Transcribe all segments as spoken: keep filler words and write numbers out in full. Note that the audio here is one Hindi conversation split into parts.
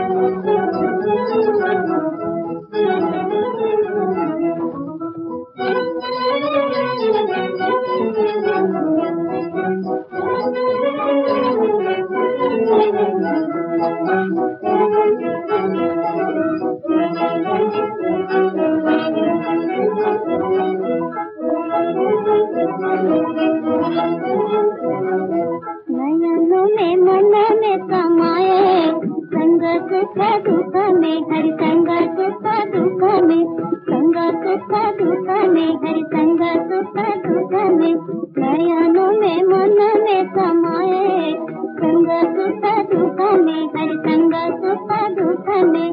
नयनों में मन में समाये संग सुख दुख में हरि संग सुख दुख में संग सुख दुख में हरि संग सुख दुख में नयनों में मन में समाये संग सुख दुख में हरि संग सुख दुख में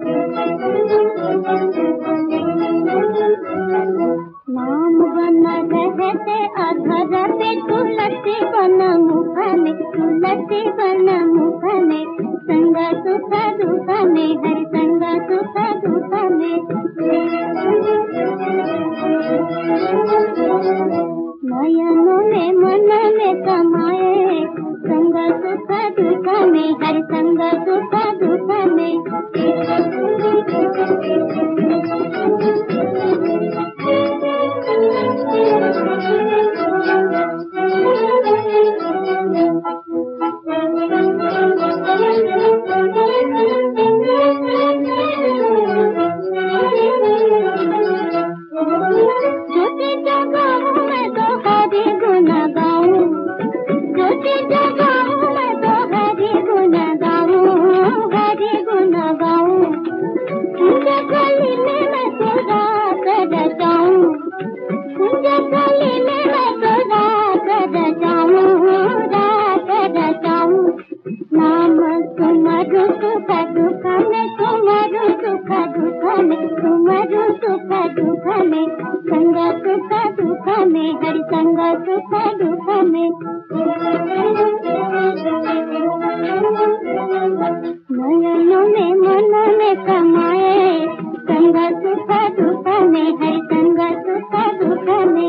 नाम बन रहते अधर पे तुलसी बन मुख में तुलसी बन मुख में संग सुख दुख में हरि संग सुख दुख में नयनों में मन में समाये संग सुख दुख में हरि संग सुख दुख में छोटी जगहों में तो हरि गुण गाऊं, छोटी जगहों में तो हरि गुण गाऊं, हरि गुण गाऊं। तुझे गली में मैं तो रात रचाऊं, तुझे गली में मैं तो रात रचाऊं, रात रचाऊं। नाम सुमरु सुख दुख में, सुमरु सुख दुख में, सुमरु सुख दुख में संग सुख दुख में हरि संग सुख दुख में नयनों में मन में समाये संग सुख दुख में हरि संग सुख दुख में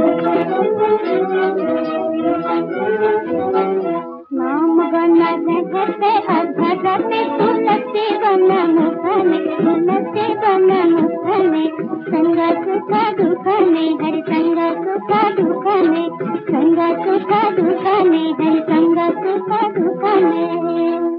नाम बन रहते अधर पे तुलसी बन मुख में तुलसी बन मुख में संग सुख दुख में हरि संग सुख दुख में संग सुख दुख में हरि संग सुख दुख में।